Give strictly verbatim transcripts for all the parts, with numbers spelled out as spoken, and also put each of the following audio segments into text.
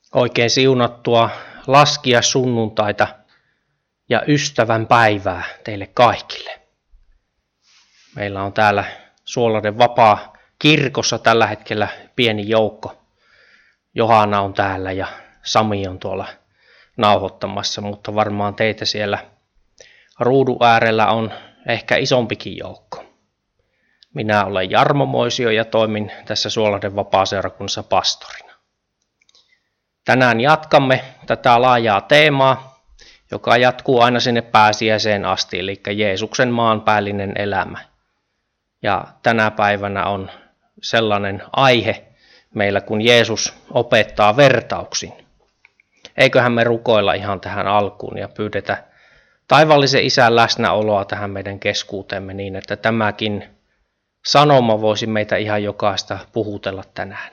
Oikein siunattua laskia sunnuntaita ja ystävän päivää teille kaikille. Meillä on täällä Suolaiden vapaa kirkossa tällä hetkellä pieni joukko. Johanna on täällä ja Sami on tuolla nauhoittamassa, mutta varmaan teitä siellä ruudun äärellä on ehkä isompikin joukko. Minä olen Jarmo Moisio ja toimin tässä Suolaiden vapaaseurakunnassa pastorina. Tänään jatkamme tätä laajaa teemaa, joka jatkuu aina sinne pääsiäiseen asti, eli Jeesuksen maanpäällinen elämä. Ja tänä päivänä on sellainen aihe meillä, kun Jeesus opettaa vertauksin. Eiköhän me rukoilla ihan tähän alkuun ja pyydetä taivaallisen Isän läsnäoloa tähän meidän keskuuteemme niin, että tämäkin sanoma voisi meitä ihan jokaista puhutella tänään.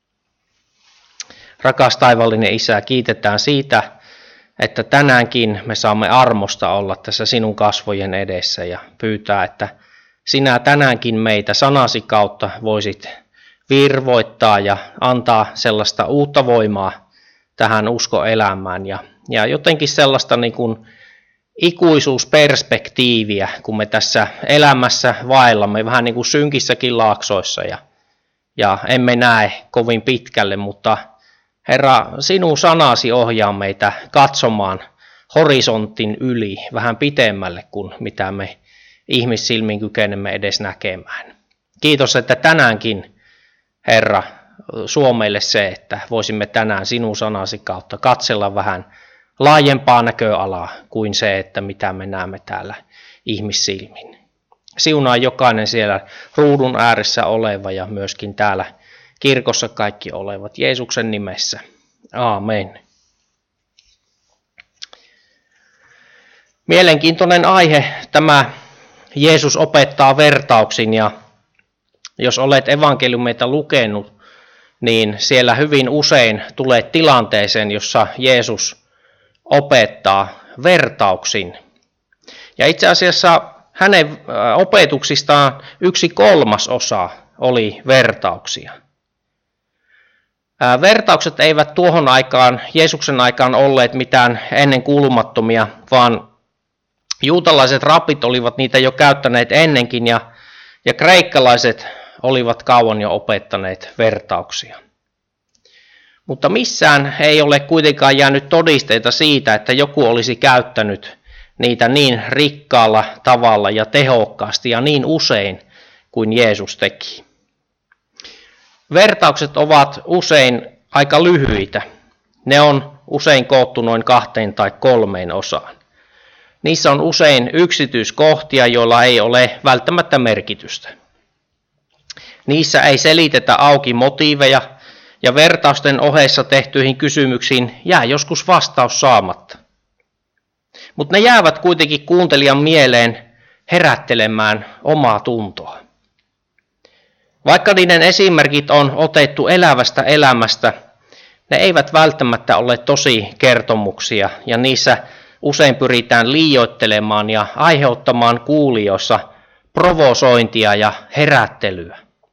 Rakas taivaallinen Isä, kiitetään siitä, että tänäänkin me saamme armosta olla tässä sinun kasvojen edessä ja pyytää, että sinä tänäänkin meitä sanasi kautta voisit virvoittaa ja antaa sellaista uutta voimaa tähän uskoelämään ja, ja jotenkin sellaista niin kuin ikuisuusperspektiiviä, kun me tässä elämässä vaellamme vähän niin kuin synkissäkin laaksoissa ja, ja emme näe kovin pitkälle, mutta Herra, sinun sanasi ohjaa meitä katsomaan horisontin yli vähän pitemmälle kuin mitä me ihmissilmin kykenemme edes näkemään. Kiitos, että tänäänkin, Herra, suo meille se, että voisimme tänään sinun sanasi kautta katsella vähän laajempaa näköalaa kuin se, että mitä me näemme täällä ihmissilmin. Siunaa jokainen siellä ruudun ääressä oleva ja myöskin täällä kirkossa kaikki olevat Jeesuksen nimessä. Aamen. Mielenkiintoinen aihe tämä Jeesus opettaa vertauksin ja jos olet evankeliumeita lukenut, niin siellä hyvin usein tulee tilanteeseen, jossa Jeesus opettaa vertauksin. Ja itse asiassa hänen opetuksistaan yksi kolmasosa oli vertauksia. Vertaukset eivät tuohon aikaan, Jeesuksen aikaan olleet mitään ennenkuulumattomia, vaan juutalaiset rapit olivat niitä jo käyttäneet ennenkin ja, ja kreikkalaiset olivat kauan jo opettaneet vertauksia. Mutta missään ei ole kuitenkaan jäänyt todisteita siitä, että joku olisi käyttänyt niitä niin rikkaalla tavalla ja tehokkaasti ja niin usein kuin Jeesus teki. Vertaukset ovat usein aika lyhyitä. Ne on usein koottu noin kahteen tai kolmeen osaan. Niissä on usein yksityiskohtia, joilla ei ole välttämättä merkitystä. Niissä ei selitetä auki motiiveja ja vertausten ohessa tehtyihin kysymyksiin jää joskus vastaus saamatta. Mutta ne jäävät kuitenkin kuuntelijan mieleen herättelemään omaa tuntoa. Vaikka niiden esimerkit on otettu elävästä elämästä, ne eivät välttämättä ole tosi kertomuksia ja niissä usein pyritään liioittelemaan ja aiheuttamaan kuulijoissa provosointia ja herättelyä.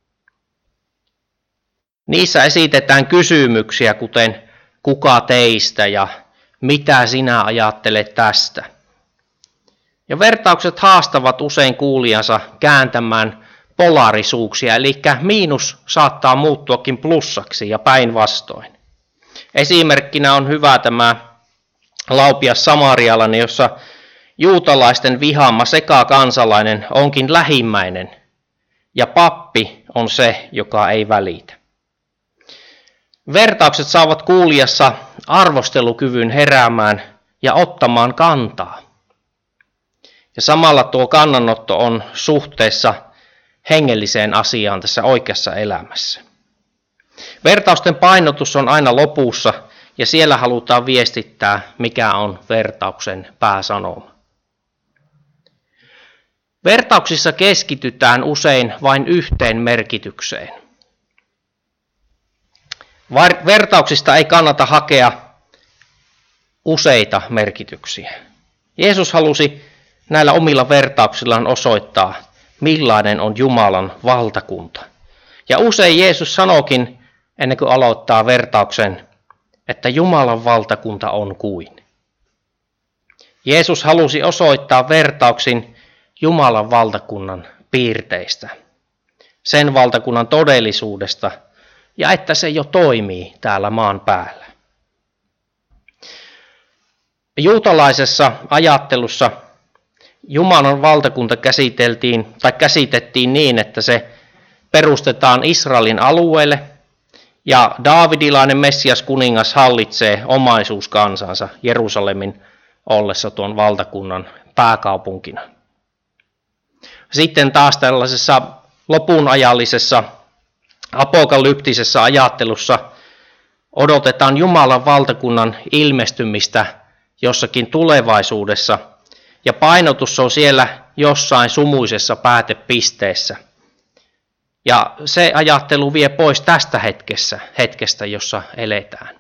Niissä esitetään kysymyksiä kuten kuka teistä ja mitä sinä ajattelet tästä. Ja vertaukset haastavat usein kuulijansa kääntämään polarisuuksia, eli miinus saattaa muuttuakin plussaksi ja päinvastoin. Esimerkkinä on hyvä tämä laupias samarialainen, jossa juutalaisten vihaama sekakansalainen onkin lähimmäinen ja pappi on se, joka ei välitä. Vertaukset saavat kuulijassa arvostelukyvyn heräämään ja ottamaan kantaa. Ja samalla tuo kannanotto on suhteessa hengelliseen asiaan tässä oikeassa elämässä. Vertausten painotus on aina lopussa ja siellä halutaan viestittää, mikä on vertauksen pääsanoma. Vertauksissa keskitytään usein vain yhteen merkitykseen. Vertauksista ei kannata hakea useita merkityksiä. Jeesus halusi näillä omilla vertauksillaan osoittaa, millainen on Jumalan valtakunta. Ja usein Jeesus sanookin, ennen kuin aloittaa vertauksen, että Jumalan valtakunta on kuin. Jeesus halusi osoittaa vertauksin Jumalan valtakunnan piirteistä, sen valtakunnan todellisuudesta ja että se jo toimii täällä maan päällä. Juutalaisessa ajattelussa Jumalan valtakunta käsiteltiin tai käsitettiin niin, että se perustetaan Israelin alueelle ja daavidilainen Messias kuningas hallitsee omaisuuskansansa Jerusalemin ollessa tuon valtakunnan pääkaupunkina. Sitten taas tällaisessa lopunajallisessa apokalyptisessa ajattelussa odotetaan Jumalan valtakunnan ilmestymistä jossakin tulevaisuudessa, ja painotus on siellä jossain sumuisessa päätepisteessä. Ja se ajattelu vie pois tästä hetkessä, hetkestä, jossa eletään.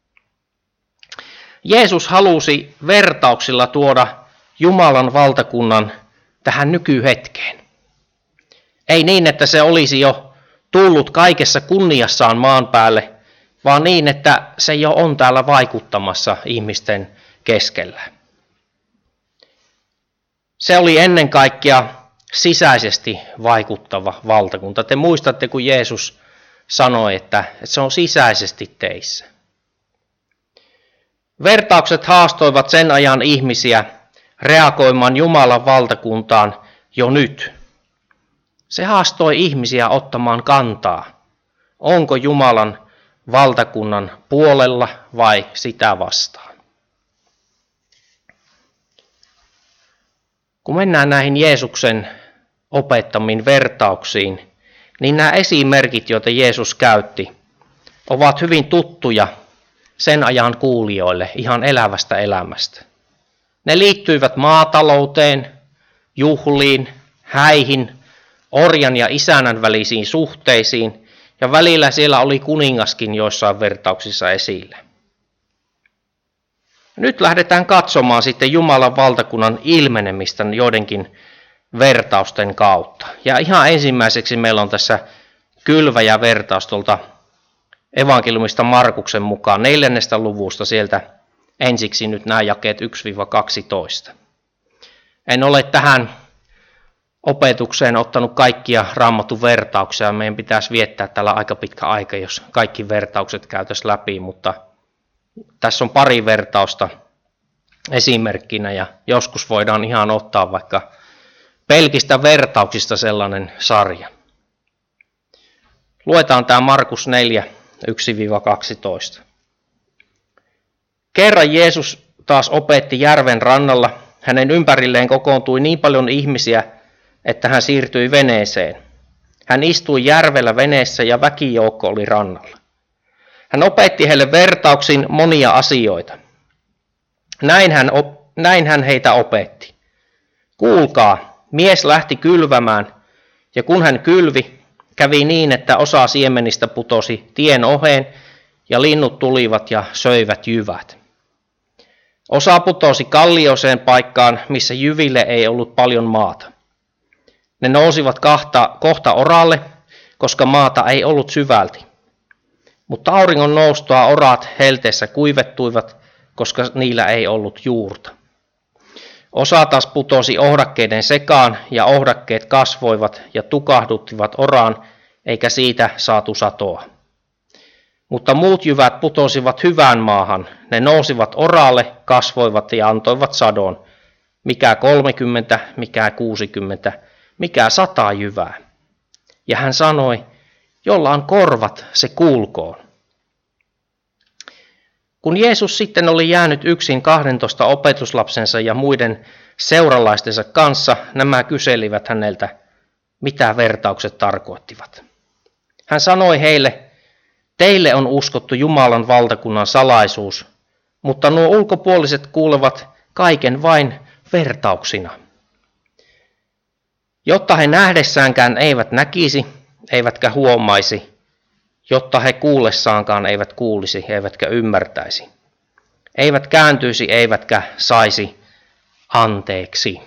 Jeesus halusi vertauksilla tuoda Jumalan valtakunnan tähän nykyhetkeen. Ei niin, että se olisi jo tullut kaikessa kunniassaan maan päälle, vaan niin, että se jo on täällä vaikuttamassa ihmisten keskellä. Se oli ennen kaikkea sisäisesti vaikuttava valtakunta. Te muistatte, kun Jeesus sanoi, että se on sisäisesti teissä. Vertaukset haastoivat sen ajan ihmisiä reagoimaan Jumalan valtakuntaan jo nyt. Se haastoi ihmisiä ottamaan kantaa. Onko Jumalan valtakunnan puolella vai sitä vastaan? Kun mennään näihin Jeesuksen opettamiin vertauksiin, niin nämä esimerkit, joita Jeesus käytti, ovat hyvin tuttuja sen ajan kuulijoille ihan elävästä elämästä. Ne liittyivät maatalouteen, juhliin, häihin, orjan ja isännän välisiin suhteisiin, ja välillä siellä oli kuningaskin joissain vertauksissa esillä. Nyt lähdetään katsomaan sitten Jumalan valtakunnan ilmenemistä joidenkin vertausten kautta. Ja ihan ensimmäiseksi meillä on tässä kylväjä vertaus tuolta evankeliumista Markuksen mukaan neljännestä luvusta, sieltä ensiksi nyt nämä jakeet yksi kaksitoista. En ole tähän opetukseen ottanut kaikkia Raamatun vertauksia. Meidän pitäisi viettää tällä aika pitkä aika, jos kaikki vertaukset käytäisiin läpi, mutta tässä on pari vertausta esimerkkinä ja joskus voidaan ihan ottaa vaikka pelkistä vertauksista sellainen sarja. Luetaan tämä Markus neljä, yksi kaksitoista. Kerran Jeesus taas opetti järven rannalla. Hänen ympärilleen kokoontui niin paljon ihmisiä, että hän siirtyi veneeseen. Hän istui järvellä veneessä ja väkijoukko oli rannalla. Hän opetti heille vertauksin monia asioita. Näin hän, op- näin hän heitä opetti. Kuulkaa, mies lähti kylvämään, ja kun hän kylvi, kävi niin, että osa siemenistä putosi tien oheen, ja linnut tulivat ja söivät jyvät. Osa putosi kallioiseen paikkaan, missä jyville ei ollut paljon maata. Ne nousivat kahta, kohta oralle, koska maata ei ollut syvälti. Mutta auringon noustua oraat helteessä kuivettuivat, koska niillä ei ollut juurta. Osa taas putosi ohdakkeiden sekaan, ja ohdakkeet kasvoivat ja tukahduttivat oraan, eikä siitä saatu satoa. Mutta muut jyvät putosivat hyvään maahan, ne nousivat oraalle, kasvoivat ja antoivat sadon, mikä kolmekymmentä, mikä kuusikymmentä, mikä sata jyvää. Ja hän sanoi, jolla on korvat, se kuulkoon. Kun Jeesus sitten oli jäänyt yksin kahdentoista opetuslapsensa ja muiden seuralaistensa kanssa, nämä kyselivät häneltä, mitä vertaukset tarkoittivat. Hän sanoi heille, teille on uskottu Jumalan valtakunnan salaisuus, mutta nuo ulkopuoliset kuulevat kaiken vain vertauksina. Jotta he nähdessäänkään eivät näkisi, eivätkä huomaisi, jotta he kuullessaankaan eivät kuulisi, eivätkä ymmärtäisi. Eivät kääntyisi, eivätkä saisi anteeksi.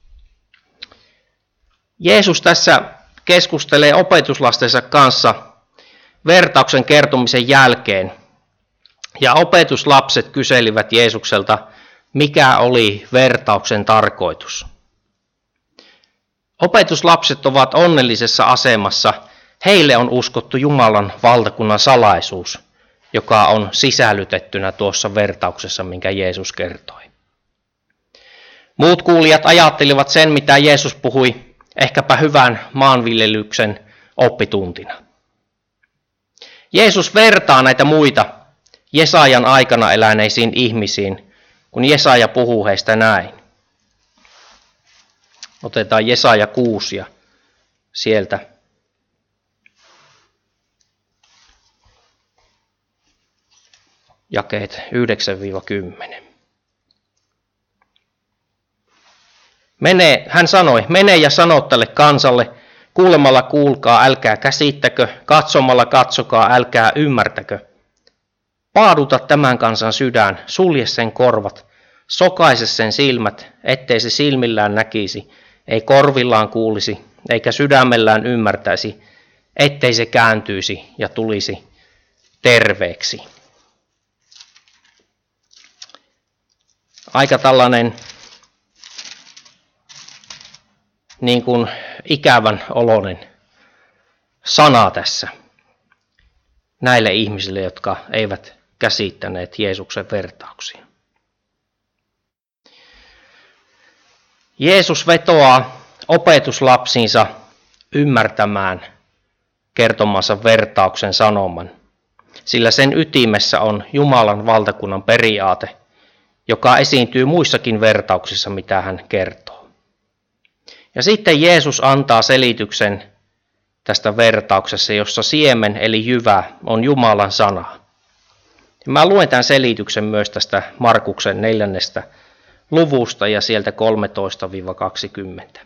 Jeesus tässä keskustelee opetuslastensa kanssa vertauksen kertomisen jälkeen. Ja opetuslapset kyselivät Jeesukselta, mikä oli vertauksen tarkoitus. Opetuslapset ovat onnellisessa asemassa. Heille on uskottu Jumalan valtakunnan salaisuus, joka on sisällytettynä tuossa vertauksessa, minkä Jeesus kertoi. Muut kuulijat ajattelivat sen, mitä Jeesus puhui, ehkäpä hyvän maanviljelyksen oppituntina. Jeesus vertaa näitä muita Jesajan aikana eläneisiin ihmisiin, kun Jesaja puhuu heistä näin. Otetaan Jesaja kuusi ja sieltä jakeet yhdeksän kymmenen. Mene, hän sanoi, mene ja sano tälle kansalle, kuulemalla kuulkaa, älkää käsittäkö, katsomalla katsokaa, älkää ymmärtäkö. Paaduta tämän kansan sydän, sulje sen korvat, sokaise sen silmät, ettei se silmillään näkisi, ei korvillaan kuulisi, eikä sydämellään ymmärtäisi, ettei se kääntyisi ja tulisi terveeksi. Aika tällainen niin kuin ikävän oloinen sana tässä näille ihmisille, jotka eivät käsittäneet Jeesuksen vertauksia. Jeesus vetoaa opetuslapsiinsa ymmärtämään kertomansa vertauksen sanoman, sillä sen ytimessä on Jumalan valtakunnan periaate, joka esiintyy muissakin vertauksissa, mitä hän kertoo. Ja sitten Jeesus antaa selityksen tästä vertauksessa, jossa siemen eli jyvä on Jumalan sana. Ja mä luen tämän selityksen myös tästä Markuksen neljännestä luvusta ja sieltä kolmetoista kaksikymmentä.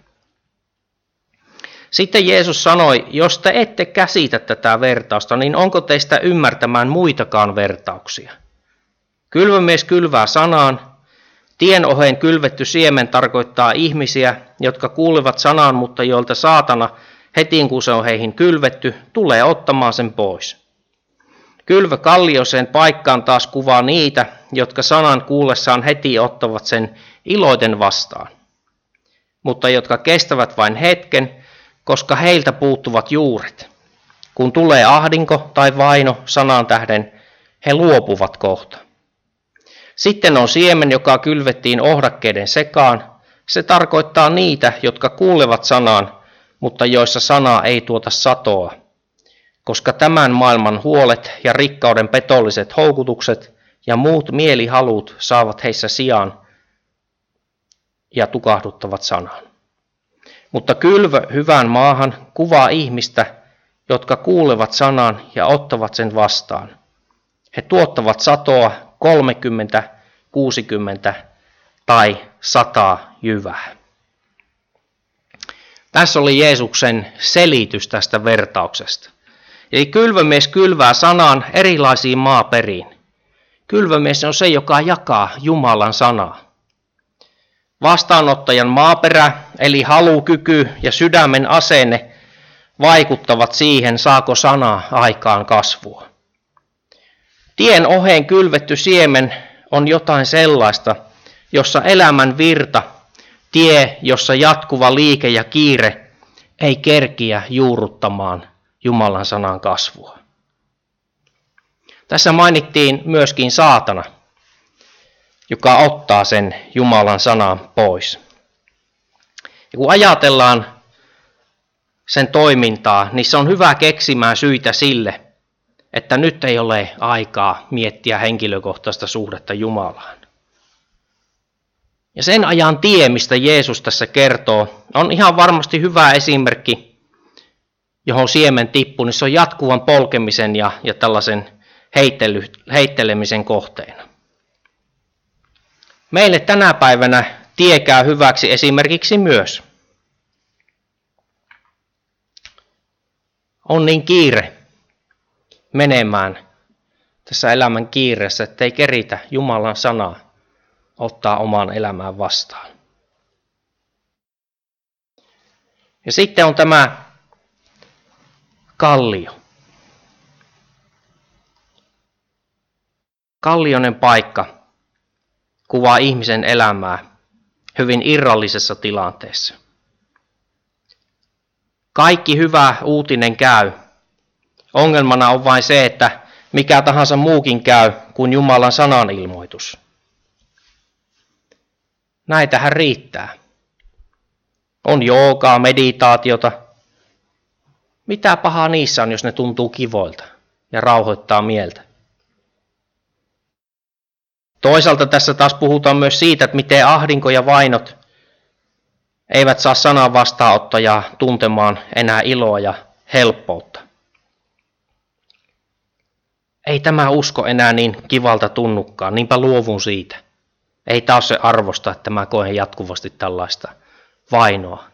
Sitten Jeesus sanoi, jos te ette käsitä tätä vertausta, niin onko teistä ymmärtämään muitakaan vertauksia? Kylvämies kylvää sanaan. Tien oheen kylvetty siemen tarkoittaa ihmisiä, jotka kuulevat sanan, mutta joilta saatana heti kun se on heihin kylvetty, tulee ottamaan sen pois. Kylvö kallioseen paikkaan taas kuvaa niitä, jotka sanan kuullessaan heti ottavat sen iloiten vastaan, mutta jotka kestävät vain hetken, koska heiltä puuttuvat juuret. Kun tulee ahdinko tai vaino sanan tähden, he luopuvat kohta. Sitten on siemen, joka kylvettiin ohdakkeiden sekaan. Se tarkoittaa niitä, jotka kuulevat sanaan, mutta joissa sanaa ei tuota satoa, koska tämän maailman huolet ja rikkauden petolliset houkutukset ja muut mielihalut saavat heissä sijaan ja tukahduttavat sanaan. Mutta kylvö hyvään maahan kuvaa ihmistä, jotka kuulevat sanan ja ottavat sen vastaan. He tuottavat satoa kolmekymmentä, kuusikymmentä tai sata jyvää. Tässä oli Jeesuksen selitys tästä vertauksesta. Eli kylvömies kylvää sanan erilaisiin maaperiin. Kylvömies on se, joka jakaa Jumalan sanaa. Vastaanottajan maaperä, eli halukyky ja sydämen asenne vaikuttavat siihen, saako sana aikaan kasvua. Tien oheen kylvetty siemen on jotain sellaista, jossa elämän virta, tie, jossa jatkuva liike ja kiire ei kerkiä juurruttamaan Jumalan sanan kasvua. Tässä mainittiin myöskin saatana, joka ottaa sen Jumalan sanan pois. Ja kun ajatellaan sen toimintaa, niin se on hyvä keksimään syitä sille, että nyt ei ole aikaa miettiä henkilökohtaista suhdetta Jumalaan. Ja sen ajan tie, mistä Jeesus tässä kertoo, on ihan varmasti hyvä esimerkki, johon siemen tippuu, niin se on jatkuvan polkemisen ja, ja tällaisen heittely, heittelemisen kohteena. Meille tänä päivänä tie käy hyväksi esimerkiksi myös. On niin kiire menemään tässä elämän kiireessä, ettei keritä Jumalan sanaa ottaa omaan elämään vastaan. Ja sitten on tämä kallio. Kallioinen paikka kuvaa ihmisen elämää hyvin irrallisessa tilanteessa. Kaikki hyvä uutinen käy. Ongelmana on vain se, että mikä tahansa muukin käy kuin Jumalan sanan ilmoitus. Näitähän riittää. On joogaa, meditaatiota. Mitä pahaa niissä on, jos ne tuntuu kivoilta ja rauhoittaa mieltä? Toisaalta tässä taas puhutaan myös siitä, että miten ahdinko ja vainot eivät saa sanan vastaanottajaa tuntemaan enää iloa ja helppoutta. Ei tämä usko enää niin kivalta tunnukaan, niinpä luovun siitä. Ei taas se arvosta, että mä koen jatkuvasti tällaista vainoa.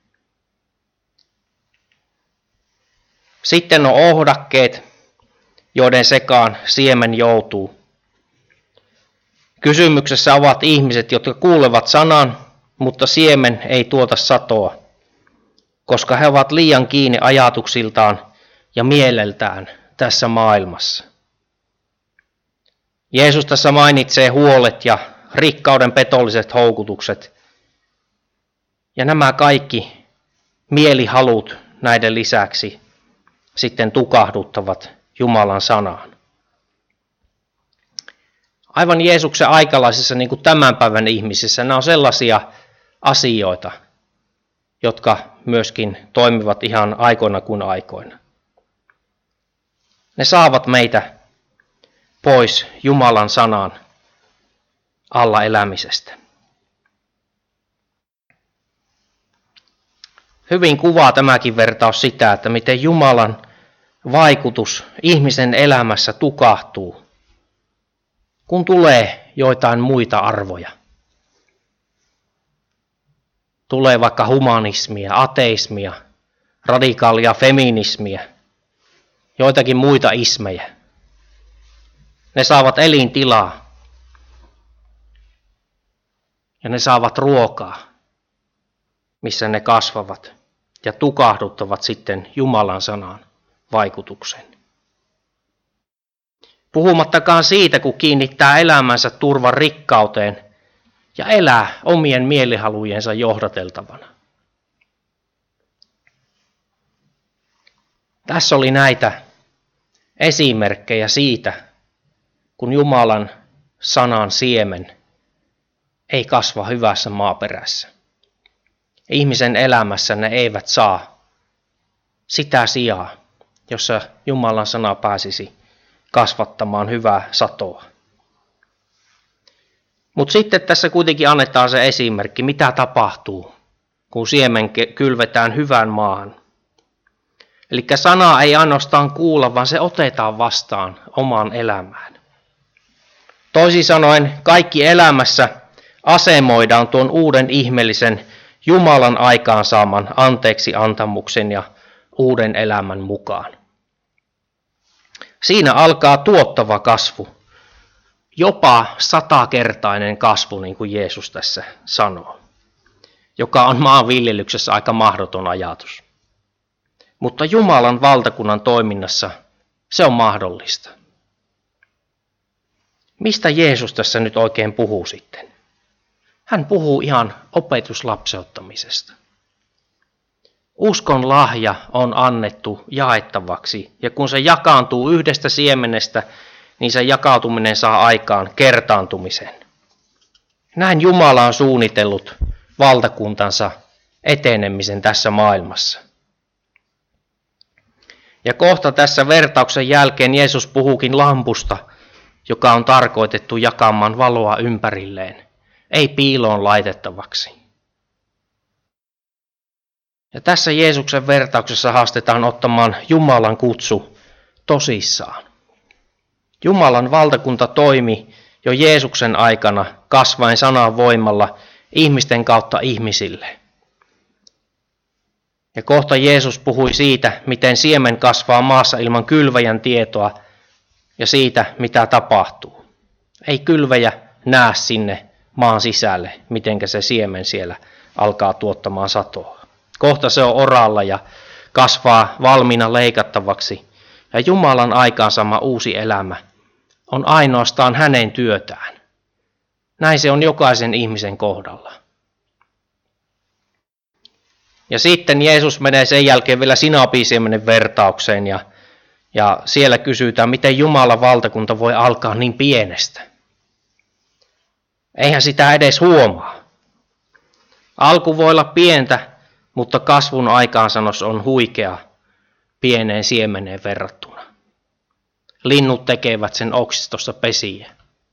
Sitten on ohdakkeet, joiden sekaan siemen joutuu. Kysymyksessä ovat ihmiset, jotka kuulevat sanan, mutta siemen ei tuota satoa, koska he ovat liian kiinni ajatuksiltaan ja mieleltään tässä maailmassa. Jeesus tässä mainitsee huolet ja rikkauden petolliset houkutukset. Ja nämä kaikki mielihalut näiden lisäksi sitten tukahduttavat Jumalan sanaan. Aivan Jeesuksen aikalaisissa, niin kuin tämän päivän ihmisissä, nämä on sellaisia asioita, jotka myöskin toimivat ihan aikoina kuin aikoina. Ne saavat meitä pois Jumalan sanan alla elämisestä. Hyvin kuvaa tämäkin vertaus sitä, että miten Jumalan vaikutus ihmisen elämässä tukahtuu, kun tulee joitain muita arvoja. Tulee vaikka humanismia, ateismia, radikaalia feminismiä, joitakin muita ismejä. Ne saavat elintilaa ja ne saavat ruokaa, missä ne kasvavat ja tukahduttavat sitten Jumalan sanan vaikutuksen. Puhumattakaan siitä, kun kiinnittää elämänsä turvan rikkauteen ja elää omien mielihalujensa johdateltavana. Tässä oli näitä esimerkkejä siitä, kun Jumalan sanan siemen ei kasva hyvässä maaperässä. Ihmisen elämässä ne eivät saa sitä sijaa, jossa Jumalan sana pääsisi kasvattamaan hyvää satoa. Mutta sitten tässä kuitenkin annetaan se esimerkki, mitä tapahtuu, kun siemen kylvetään hyvään maahan. Eli sanaa ei ainoastaan kuulla, vaan se otetaan vastaan omaan elämään. Toisin sanoen kaikki elämässä asemoidaan tuon uuden ihmeellisen Jumalan aikaansaaman anteeksi antamuksen ja uuden elämän mukaan. Siinä alkaa tuottava kasvu, jopa satakertainen kasvu, niin kuin Jeesus tässä sanoo, joka on maanviljelyksessä aika mahdoton ajatus. Mutta Jumalan valtakunnan toiminnassa se on mahdollista. Mistä Jeesus tässä nyt oikein puhuu sitten? Hän puhuu ihan opetuslapseuttamisesta. Uskon lahja on annettu jaettavaksi, ja kun se jakaantuu yhdestä siemenestä, niin se jakautuminen saa aikaan kertaantumisen. Näin Jumala on suunnitellut valtakuntansa etenemisen tässä maailmassa. Ja kohta tässä vertauksen jälkeen Jeesus puhuukin lampusta, joka on tarkoitettu jakamaan valoa ympärilleen, ei piiloon laitettavaksi. Ja tässä Jeesuksen vertauksessa haastetaan ottamaan Jumalan kutsu tosissaan. Jumalan valtakunta toimi jo Jeesuksen aikana kasvaen sanan voimalla ihmisten kautta ihmisille. Ja kohta Jeesus puhui siitä, miten siemen kasvaa maassa ilman kylväjän tietoa ja siitä, mitä tapahtuu. Ei kylväjä näe sinne maan sisälle, mitenkä se siemen siellä alkaa tuottamaan satoa. Kohta se on oralla ja kasvaa valmiina leikattavaksi. Ja Jumalan aikaansaama uusi elämä on ainoastaan hänen työtään. Näin se on jokaisen ihmisen kohdalla. Ja sitten Jeesus menee sen jälkeen vielä sinaapisiemenen vertaukseen ja, ja siellä kysytään, miten Jumalan valtakunta voi alkaa niin pienestä. Eihän sitä edes huomaa. Alku voi olla pientä, mutta kasvun aikaansanos on huikea pieneen siemeneen verrattuna. Linnut tekevät sen oksistossa pesiä.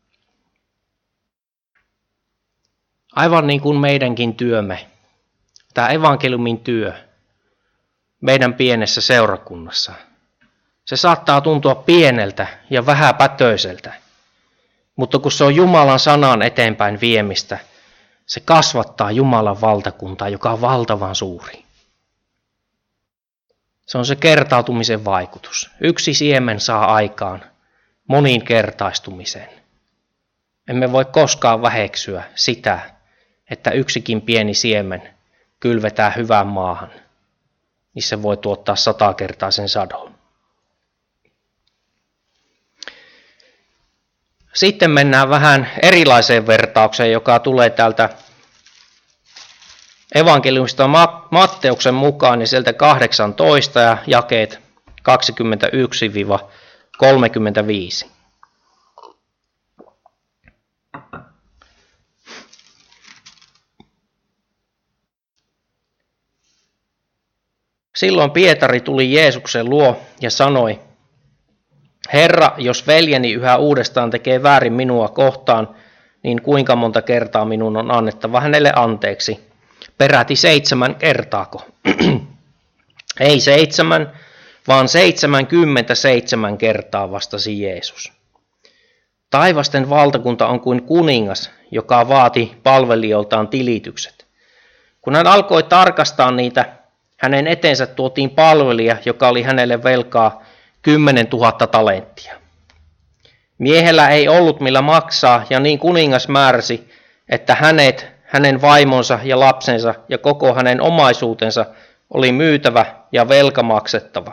Aivan niin kuin meidänkin työmme, tämä evankeliumin työ meidän pienessä seurakunnassa, se saattaa tuntua pieneltä ja vähäpätöiseltä, mutta kun se on Jumalan sanan eteenpäin viemistä, se kasvattaa Jumalan valtakuntaa, joka on valtavan suuri. Se on se kertautumisen vaikutus. Yksi siemen saa aikaan moninkertaistumisen. Emme voi koskaan väheksyä sitä, että yksikin pieni siemen kylvetään hyvään maahan, niin se voi tuottaa satakertaisen sadon. Sitten mennään vähän erilaiseen vertaukseen, joka tulee täältä evankeliumista Matteuksen mukaan, niin sieltä kahdeksantoista ja jakeet kaksikymmentäyksi kolmekymmentäviisi. Silloin Pietari tuli Jeesuksen luo ja sanoi, Herra, jos veljeni yhä uudestaan tekee väärin minua kohtaan, niin kuinka monta kertaa minun on annettava hänelle anteeksi? Peräti seitsemän kertaako? Ei seitsemän, vaan seitsemänkymmentäseitsemän kertaa, vastasi Jeesus. Taivasten valtakunta on kuin kuningas, joka vaati palvelijoiltaan tilitykset. Kun hän alkoi tarkastaa niitä, hänen eteensä tuotiin palvelija, joka oli hänelle velkaa kymmenen tuhatta talenttia. Miehellä ei ollut millä maksaa, ja niin kuningas määräsi, että hänet, hänen vaimonsa ja lapsensa ja koko hänen omaisuutensa oli myytävä ja velka maksettava.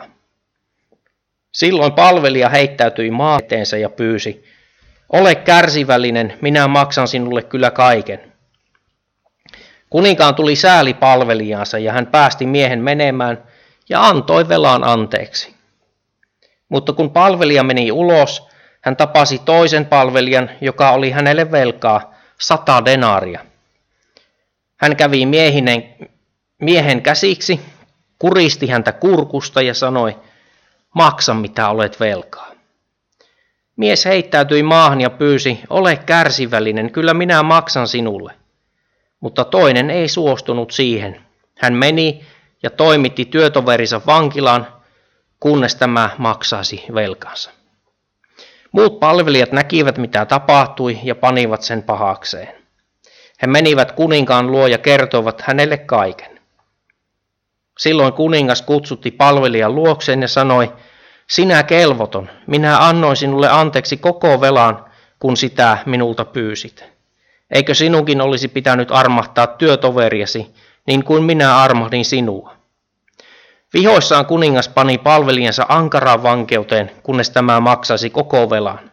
Silloin palvelija heittäytyi maan eteensä ja pyysi, ole kärsivällinen, minä maksan sinulle kyllä kaiken. Kuninkaan tuli sääli palvelijaansa ja hän päästi miehen menemään ja antoi velan anteeksi. Mutta kun palvelija meni ulos, hän tapasi toisen palvelijan, joka oli hänelle velkaa sata denaaria. Hän kävi miehinen, miehen käsiksi, kuristi häntä kurkusta ja sanoi, maksa mitä olet velkaa. Mies heittäytyi maahan ja pyysi, ole kärsivällinen, kyllä minä maksan sinulle. Mutta toinen ei suostunut siihen. Hän meni ja toimitti työtoverinsa vankilaan, kunnes tämä maksaisi velkansa. Muut palvelijat näkivät, mitä tapahtui, ja panivat sen pahakseen. He menivät kuninkaan luo ja kertoivat hänelle kaiken. Silloin kuningas kutsutti palvelijan luokseen ja sanoi, sinä kelvoton, minä annoin sinulle anteeksi koko velan, kun sitä minulta pyysit. Eikö sinunkin olisi pitänyt armahtaa työtoveriasi, niin kuin minä armahdin sinua? Vihoissaan kuningas pani palvelijansa ankaraan vankeuteen, kunnes tämä maksaisi koko velan.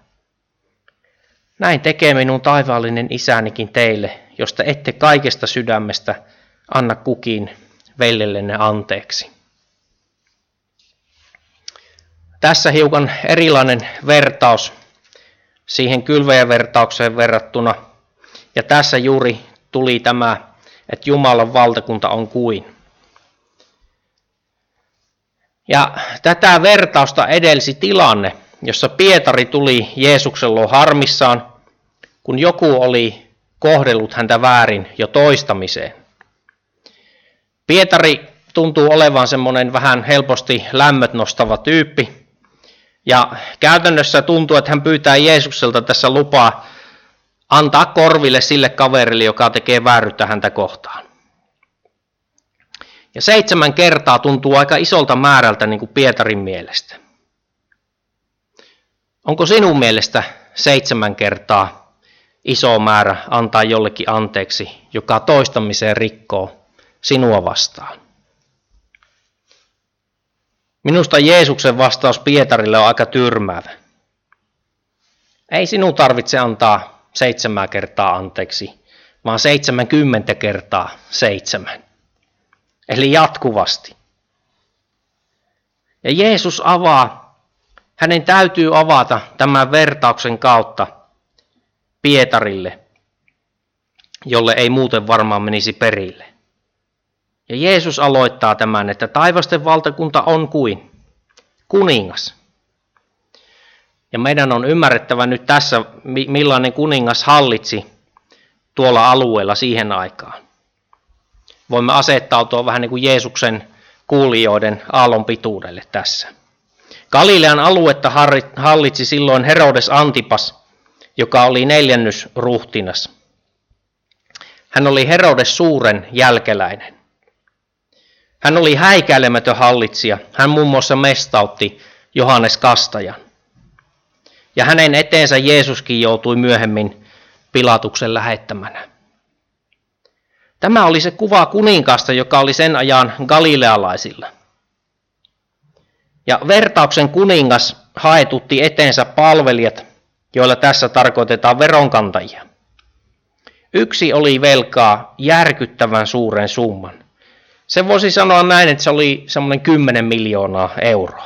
Näin tekee minun taivaallinen isänikin teille, josta ette kaikesta sydämestä anna kukin veljellenne anteeksi. Tässä hiukan erilainen vertaus siihen kylväjävertaukseen verrattuna. Ja tässä juuri tuli tämä, että Jumalan valtakunta on kuin. Ja tätä vertausta edelsi tilanne, jossa Pietari tuli Jeesuksen luo harmissaan, kun joku oli kohdellut häntä väärin jo toistamiseen. Pietari tuntuu olevan semmoinen vähän helposti lämmöt nostava tyyppi. Ja käytännössä tuntuu, että hän pyytää Jeesukselta tässä lupaa antaa korville sille kaverille, joka tekee vääryyttä häntä kohtaan. Ja seitsemän kertaa tuntuu aika isolta määrältä niin kuin Pietarin mielestä. Onko sinun mielestä seitsemän kertaa iso määrä antaa jollekin anteeksi, joka toistamiseen rikkoo sinua vastaan? Minusta Jeesuksen vastaus Pietarille on aika tyrmäävä. Ei sinun tarvitse antaa seitsemää kertaa anteeksi, vaan seitsemänkymmentä kertaa seitsemän. Eli jatkuvasti. Ja Jeesus avaa, hänen täytyy avata tämän vertauksen kautta Pietarille, jolle ei muuten varmaan menisi perille. Ja Jeesus aloittaa tämän, että taivasten valtakunta on kuin kuningas. Ja meidän on ymmärrettävä nyt tässä, millainen kuningas hallitsi tuolla alueella siihen aikaan. Voimme asettautua vähän niin kuin Jeesuksen kuulijoiden aallon pituudelle tässä. Galilean aluetta hallitsi silloin Herodes Antipas, joka oli neljännysruhtinas. Hän oli Herodes suuren jälkeläinen. Hän oli häikäilemätön hallitsija. Hän muun muassa mestautti Johannes Kastajan. Ja hänen eteensä Jeesuskin joutui myöhemmin Pilatuksen lähettämänä. Tämä oli se kuva kuninkaasta, joka oli sen ajan galilealaisilla. Ja vertauksen kuningas haetutti eteensä palvelijat, joilla tässä tarkoitetaan veronkantajia. Yksi oli velkaa järkyttävän suuren summan. Se voisi sanoa näin, että se oli semmoinen kymmenen miljoonaa euroa.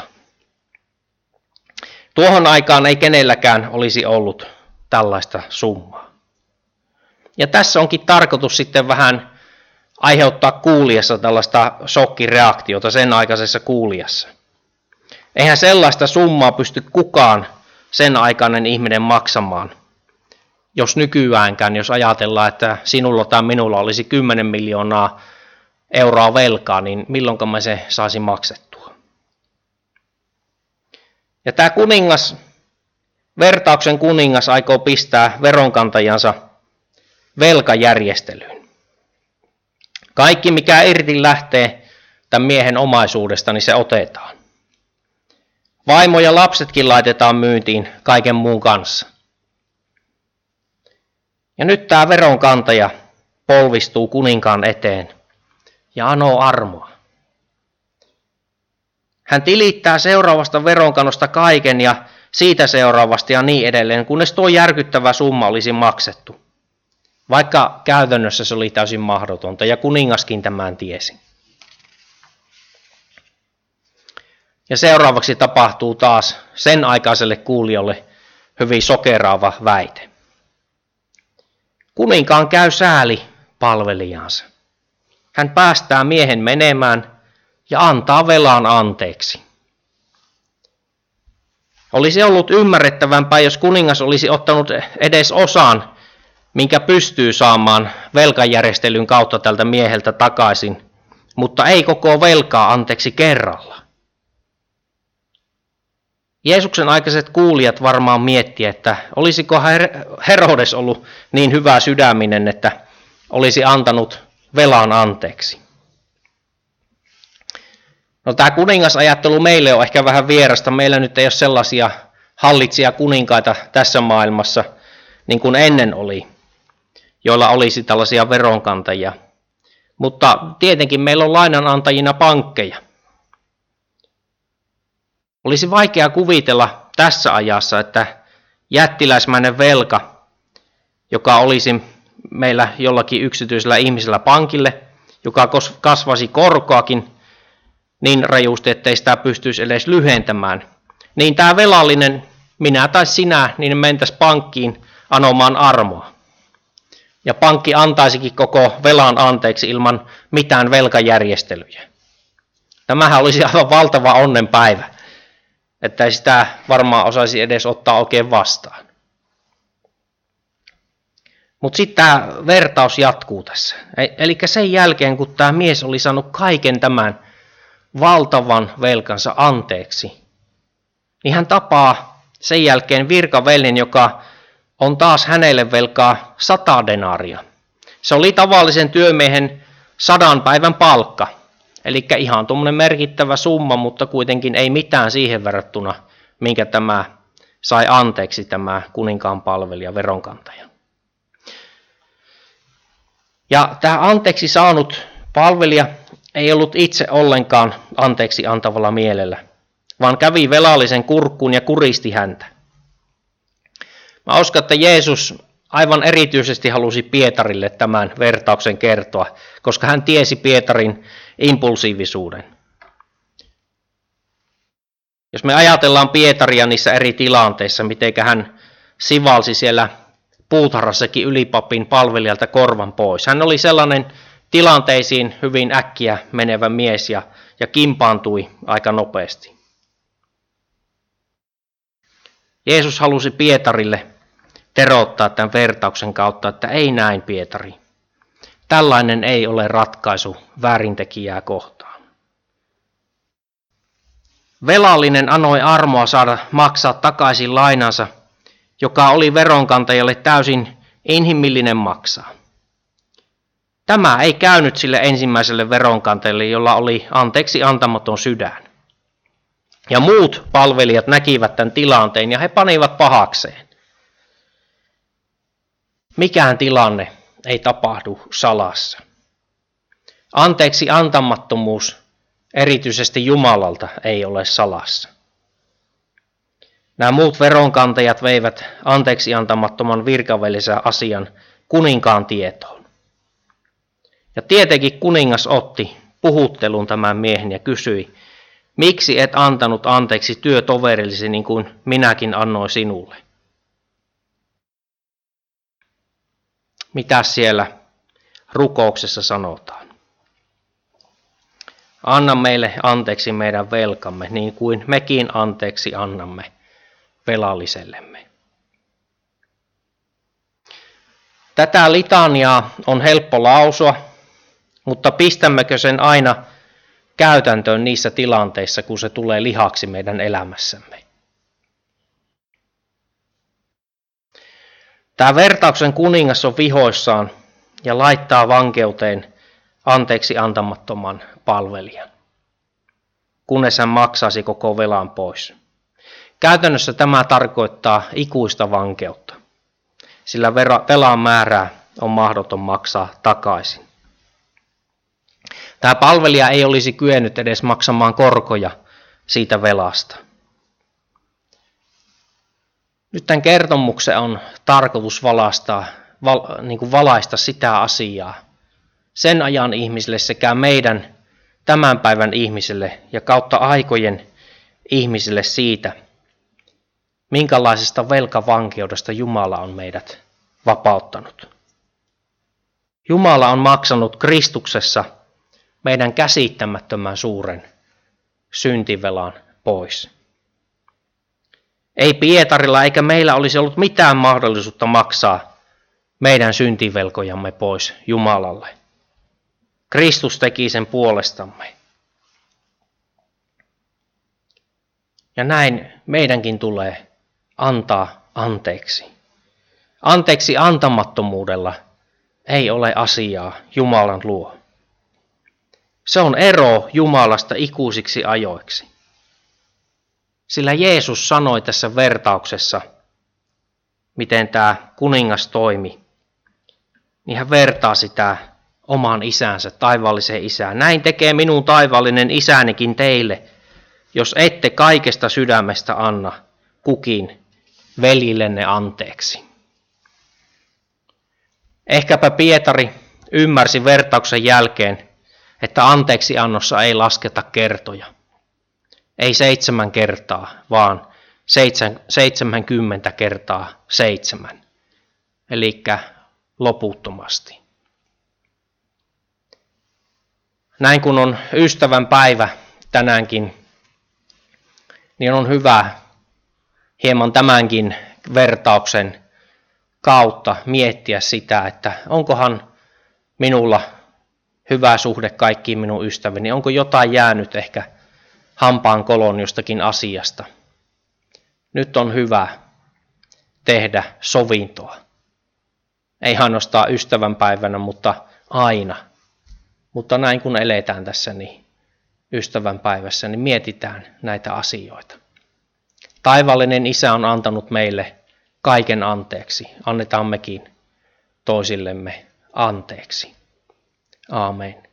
Tuohon aikaan ei kenelläkään olisi ollut tällaista summaa. Ja tässä onkin tarkoitus sitten vähän aiheuttaa kuulijassa tällaista shokkireaktiota sen aikaisessa kuulijassa. Eihän sellaista summaa pysty kukaan sen aikainen ihminen maksamaan. Jos nykyäänkään, jos ajatellaan, että sinulla tai minulla olisi kymmenen miljoonaa euroa velkaa, niin milloinka mä se saisi maksettua? Ja tämä kuningas, vertauksen kuningas aikoo pistää veronkantajansa velkajärjestelyyn. Kaikki, mikä irti lähtee tämän miehen omaisuudesta, niin se otetaan. Vaimo ja lapsetkin laitetaan myyntiin kaiken muun kanssa. Ja nyt tämä veronkantaja polvistuu kuninkaan eteen ja anoo armoa. Hän tilittää seuraavasta veronkanosta kaiken ja siitä seuraavasta ja niin edelleen, kunnes tuo järkyttävä summa olisi maksettu. Vaikka käytännössä se oli täysin mahdotonta ja kuningaskin tämän tiesi. Ja seuraavaksi tapahtuu taas sen aikaiselle kuulijalle hyvin sokeraava väite. Kuninkaan käy sääli palvelijansa. Hän päästää miehen menemään ja antaa velan anteeksi. Olisi ollut ymmärrettävämpää, jos kuningas olisi ottanut edes osan, minkä pystyy saamaan velkajärjestelyn kautta tältä mieheltä takaisin, mutta ei koko velkaa anteeksi kerralla. Jeesuksen aikaiset kuulijat varmaan miettii, että olisiko Herodes ollut niin hyvä sydäminen, että olisi antanut velan anteeksi. No tämä kuningasajattelu meille on ehkä vähän vierasta. Meillä nyt ei ole sellaisia hallitsija kuninkaita tässä maailmassa niin kuin ennen oli, joilla olisi tällaisia veronkantajia. Mutta tietenkin meillä on lainanantajina pankkeja. Olisi vaikea kuvitella tässä ajassa, että jättiläismäinen velka, joka olisi meillä jollakin yksityisellä ihmisellä pankille, joka kasvaisi korkoakin niin rajusti, ettei sitä pystyisi edes lyhentämään, niin tämä velallinen, minä tai sinä, niin mentäisiin pankkiin anomaan armoa. Ja pankki antaisikin koko velan anteeksi ilman mitään velkajärjestelyjä. Tämähän olisi aivan valtava onnenpäivä, että ei sitä varmaan osaisi edes ottaa oikein vastaan. Mutta sitten tämä vertaus jatkuu tässä. Eli sen jälkeen, kun tämä mies oli saanut kaiken tämän valtavan velkansa anteeksi, niin hän tapaa sen jälkeen virkaveljen, joka on taas hänelle velkaa sata denaaria. Se oli tavallisen työmiehen sadan päivän palkka. Eli ihan tuommoinen merkittävä summa, mutta kuitenkin ei mitään siihen verrattuna, minkä tämä sai anteeksi tämä kuninkaan palvelija, veronkantaja. Ja tämä anteeksi saanut palvelija ei ollut itse ollenkaan anteeksi antavalla mielellä, vaan kävi velallisen kurkkuun ja kuristi häntä. Mä uskon, että Jeesus aivan erityisesti halusi Pietarille tämän vertauksen kertoa, koska hän tiesi Pietarin impulsiivisuuden. Jos me ajatellaan Pietaria niissä eri tilanteissa, miten hän sivalsi siellä puutarhassakin ylipapin palvelijalta korvan pois. Hän oli sellainen tilanteisiin hyvin äkkiä menevä mies ja, ja kimpaantui aika nopeasti. Jeesus halusi Pietarille teroittaa tämän vertauksen kautta, että ei näin, Pietari. Tällainen ei ole ratkaisu väärintekijää kohtaan. Velallinen anoi armoa saada maksaa takaisin lainansa, joka oli veronkantajalle täysin inhimillinen maksaa. Tämä ei käynyt sille ensimmäiselle veronkantajalle, jolla oli anteeksi antamaton sydän. Ja muut palvelijat näkivät tämän tilanteen ja he panivat pahakseen. Mikään tilanne ei tapahdu salassa. Anteeksi antamattomuus, erityisesti Jumalalta, ei ole salassa. Nämä muut veronkantajat veivät anteeksi antamattoman virkavelisen asian kuninkaan tietoon. Ja tietenkin kuningas otti puhuttelun tämän miehen ja kysyi, miksi et antanut anteeksi työtoverillesi niin kuin minäkin annoin sinulle? Mitä siellä rukouksessa sanotaan? Anna meille anteeksi meidän velkamme, niin kuin mekin anteeksi annamme velallisellemme. Tätä litaniaa on helppo lausua, mutta pistämmekö sen aina käytäntöön niissä tilanteissa, kun se tulee lihaksi meidän elämässämme? Tämä vertauksen kuningas on vihoissaan ja laittaa vankeuteen anteeksi antamattoman palvelijan, kunnes hän maksaisi koko velan pois. Käytännössä tämä tarkoittaa ikuista vankeutta, sillä velan määrää on mahdoton maksaa takaisin. Tämä palvelija ei olisi kyennyt edes maksamaan korkoja siitä velasta. Nyt tämän kertomuksen on tarkoitus valaistaa, val, niin kuin valaista sitä asiaa sen ajan ihmisille sekä meidän tämän päivän ihmisille ja kautta aikojen ihmisille siitä, minkälaisesta velkavankeudesta Jumala on meidät vapauttanut. Jumala on maksanut Kristuksessa meidän käsittämättömän suuren syntivelan pois. Ei Pietarilla eikä meillä olisi ollut mitään mahdollisuutta maksaa meidän syntivelkojamme pois Jumalalle. Kristus teki sen puolestamme. Ja näin meidänkin tulee antaa anteeksi. Anteeksi antamattomuudella ei ole asiaa Jumalan luo. Se on ero Jumalasta ikuisiksi ajoiksi. Sillä Jeesus sanoi tässä vertauksessa, miten tämä kuningas toimi, niin hän vertaa sitä omaan isänsä, taivaalliseen isään. Näin tekee minun taivaallinen isänikin teille, jos ette kaikesta sydämestä anna kukin veljillenne anteeksi. Ehkäpä Pietari ymmärsi vertauksen jälkeen, että anteeksi annossa ei lasketa kertoja. Ei seitsemän kertaa, vaan seitsemänkymmentä kertaa seitsemän. Elikkä loputtomasti. Näin kun on ystävän päivä tänäänkin, niin on hyvä hieman tämänkin vertauksen kautta miettiä sitä, että onkohan minulla hyvä suhde kaikkiin minun ystäviini, onko jotain jäänyt ehkä hampaan kolon jostakin asiasta. Nyt on hyvä tehdä sovintoa. Ei ainoastaan ystävänpäivänä, mutta aina. Mutta näin kun eletään tässä niin ystävänpäivässä, niin mietitään näitä asioita. Taivaallinen Isä on antanut meille kaiken anteeksi. Annetaan mekin toisillemme anteeksi. Aamen.